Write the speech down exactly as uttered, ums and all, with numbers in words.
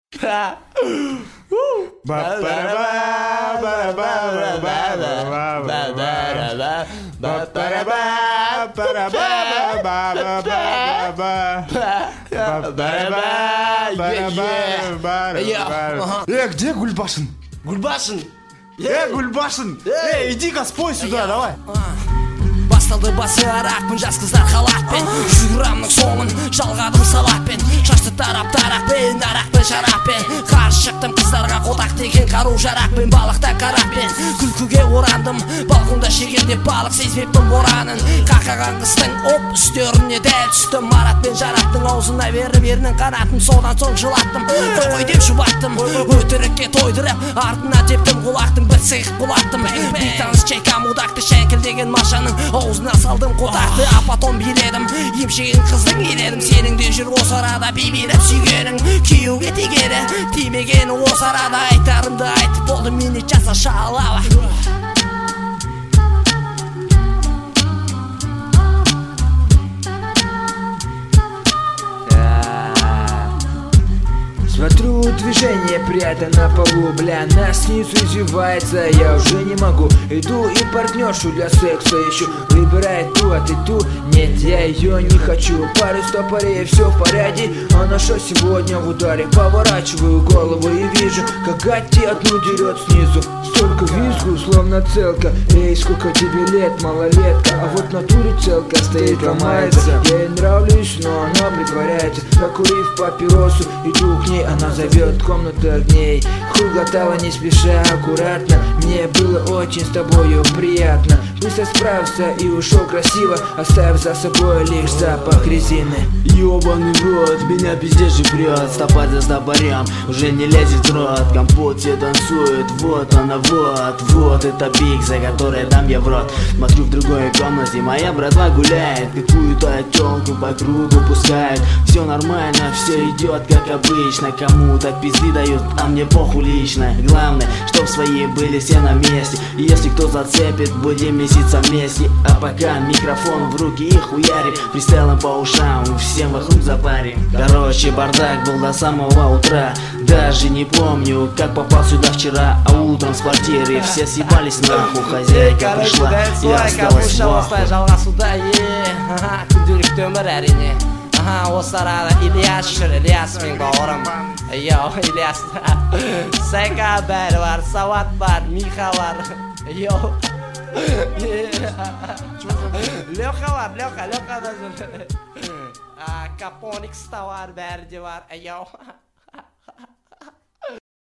Э, где Гульбашин? Гульбашин! Э, Гульбашин! Эй, иди-ка спой сюда, давай! Басталды басы арақпын, жас қыздар халатпен Жүгірамның соңын жалғадым салатпен Шашты тарап-тарақпен, арақпен, шараппен Қарсы шықтым қыздарға қотақ деген қару жарақпен Балықта қарақпен, күлкіге орандым Балқында шегендеп балық сезбеппін боранын Қақаған қыстың оп үстеріне дәл түстім Марат пен Жараттың аузына беріп ернің қанатын Содан соң жылаттым, қой деп жұбаттым Өтірікке тойдырып, артына тептім құлақтың Бір сиық құлаттым Бейтаныс чайка мудакты шәңкілдеген машаның Аузына салдым қотақты, а потом биледім Емшеген қыздың еледім Сенің де жүр осы арада бейбелеп сүйгенің Күйеуге тегері, тимегені осы арада Айтарымды айтып болды мені жаса шалава Смотрю, движение прятано на полу, бля, нас снизу извивается, я уже не могу. Иду и партнершу для секса ищу, выбирает ту, а ты ту, нет, я ее не хочу. Пару стопорей, все в порядке, она что сегодня в ударе? Поворачиваю голову и вижу, как Гатти одну дерет снизу. Столько визгу, словно целка, эй, сколько тебе лет, малолетка, а вот в натуре целка стоит, ломается. Я ей нравлюсь, но она притворяется, закурив папиросу, иду к ней. Она зовет комнату огней. Хуй глотала не спеша, аккуратно. Мне было очень с тобою приятно. Быстро справился и ушел красиво, оставив за собой лишь запах резины. Ёбаный в рот, меня пиздец же прет. Стопать за стопорем, уже не лезет в рот. Компот все танцует, вот она, вот. Вот это биг, за который дам я в рот. Смотрю в другой комнате, моя братва гуляет. Какую-то тёлку по кругу пускает. Все нормально, все идет как обычно. Кому-то пизды дают, а мне похуй лично. Главное, чтоб свои были все на месте. Если кто зацепит, будем месяца вместе. А пока микрофон в руки и хуярим, фристайлом по ушам, всем вокруг запарим. Короче, бардак был до самого утра. Даже не помню, как попал сюда вчера. А утром с квартиры все съебались нахуй. Хозяйка пришла и осталась нахуй. Aha, осы арада Ильяс жүр, Ильяс мен бауырым. Йоу, Ильяс. Сайка бәрі бар, Сауат бар, Миха бар. Йоу. Лёха бар, Лёха, Лёха да жүр. Капоникс та бар, бәрі де бар. Йоу.